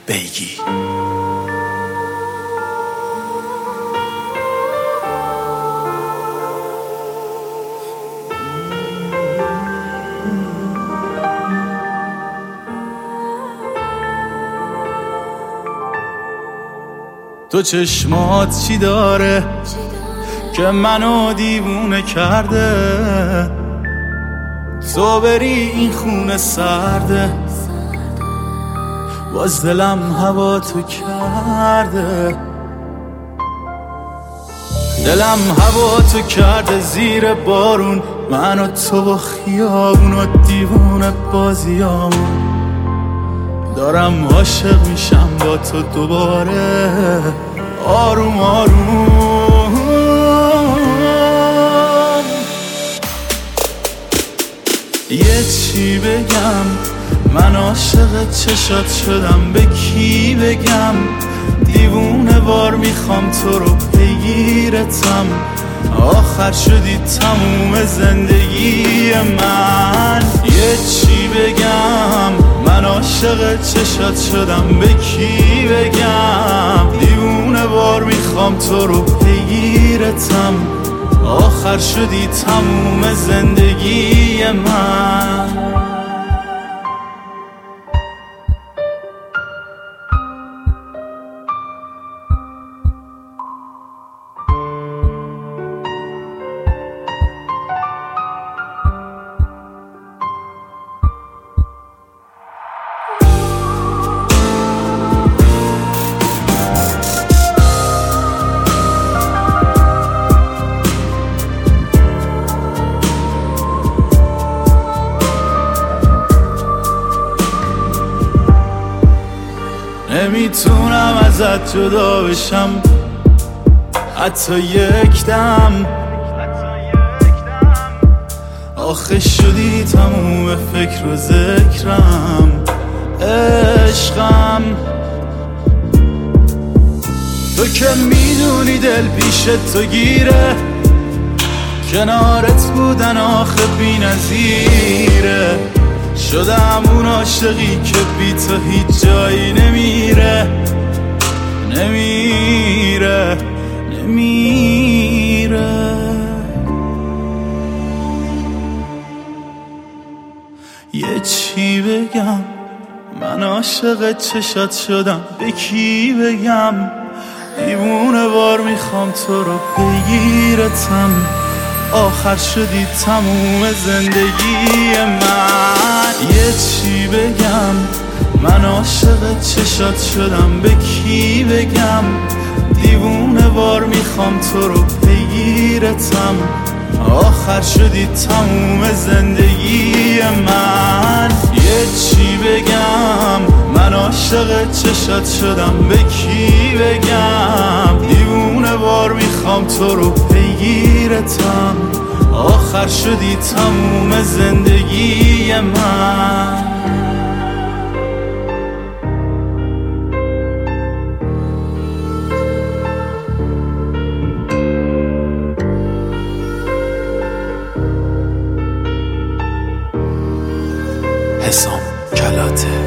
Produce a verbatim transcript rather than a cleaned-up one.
بیگی. تو چشمات چی داره که منو دیوونه کرده؟ تو بری این خونه سرده، باز دلم هوا تو کرده. دلم هوا تو کرده زیر بارون، من و تو و خیابون و دیوونه بازیامون. دارم عاشق میشم با تو دوباره، آروم آروم. یه چی بگم، من عاشق چشات شدم، به کی بگم؟ دیوونه وار میخوام تو رو بگیرتم، آخر شدی تموم زندگی من. یه چی بگم، من عاشق چشات شدم، به کی بگم؟ دیوونه وار میخوام تو رو بگیرتم، آخر شدی تموم زندگی من. نمیتونم ازت جدا بشم حتی یک دم، آخه شدی تموم فکر و ذکرم، عشقم. تو که میدونی دل پیش تو گیره، کنارت بودن آخه بی نظیره. شدم اون عاشقی که بی تو هیچ جایی نمیره، نمیره، نمیره. یه چی بگم، من عاشق چشات شدم، به کی بگم؟ دیوونه وار میخوام تو رو بگیرتم، آخر شدی تموم زندگی من. یه چی بگم، من عاشق چشات شدم، به کی بگم؟ دیوونه وار میخوام تو رو بگیرتم، آخر شدی تموم زندگی من. یه چی بگم، من عاشق چشات شدم، به کی بگم؟ دیوونه وار میخوام تو رو بگیرتم، آخر شدی تموم زندگی من. حسام کلاته.